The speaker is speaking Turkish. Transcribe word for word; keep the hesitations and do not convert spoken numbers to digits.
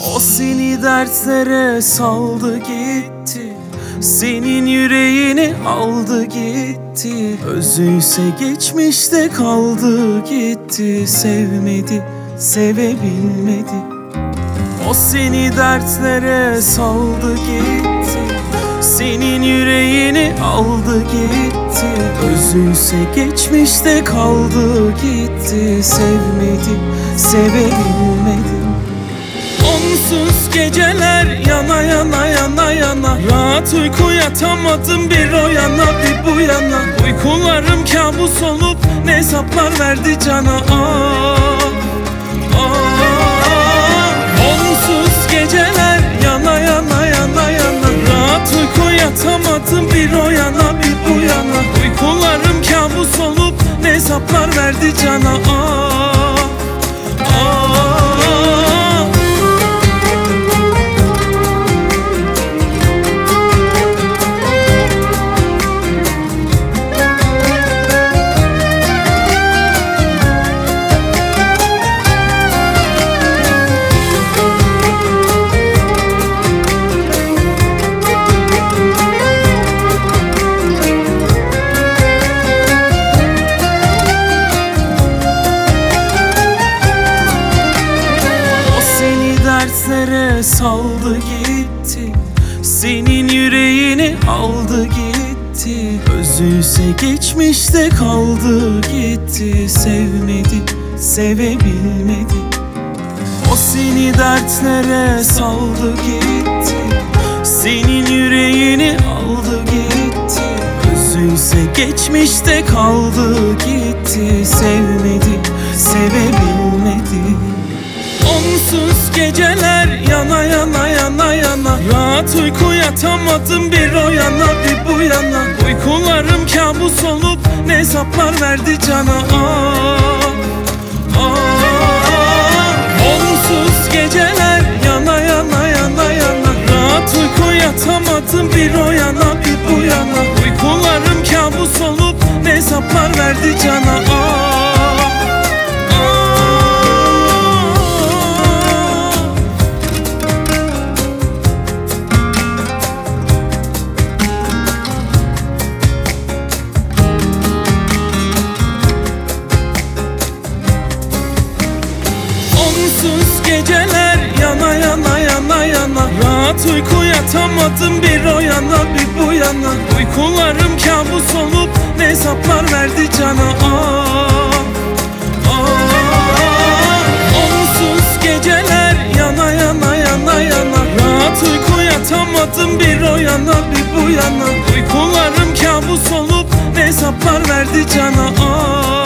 O seni dertlere saldı gitti, senin yüreğini aldı gitti. Özüyse geçmişte kaldı gitti, sevmedi, sevebilmedi. O seni dertlere saldı gitti, senin yüreğini aldı gitti. Özüyse geçmişte kaldı gitti, sevmedi, sevebilmedi. Onsuz geceler yana yana yana yana, rahat uyku yatamadım, bir o yana bir bu yana. Uykularım kabus olup ne hesaplar verdi cana. Ah, ah. Onsuz geceler yana yana yana yana, rahat uyku yatamadım, bir o yana bir bu yana. Uykularım kabus olup ne hesaplar verdi cana. Ah, ah. Dertlere saldı gitti, senin yüreğini aldı gitti. Özüyse geçmişte kaldı gitti, sevmedi, sevebilmedi. O seni dertlere saldı gitti, senin yüreğini aldı gitti. Özüyse geçmişte kaldı gitti, sevmedi, sevebilmedi. Onsuz geceler yana yana yana yana, rahat uyku yatamadım, bir o yana bir bu yana. Uykularım kabus olup ne hesaplar verdi cana. Ah, ah. Onsuz geceler yana yana yana yana, rahat uyku yatamadım, bir o yana bir bu yana. Uykularım kabus olup ne hesaplar verdi cana. Ah. Onsuz geceler yana yana yana yana, rahat uyku yatamadım, bir o yana bir bu yana. Uykularım kabus olup ne hesaplar verdi cana. Ah, ah. Onsuz geceler yana yana yana yana, rahat uyku yatamadım, bir o yana bir bu yana. Uykularım kabus olup ne hesaplar verdi cana. Ah.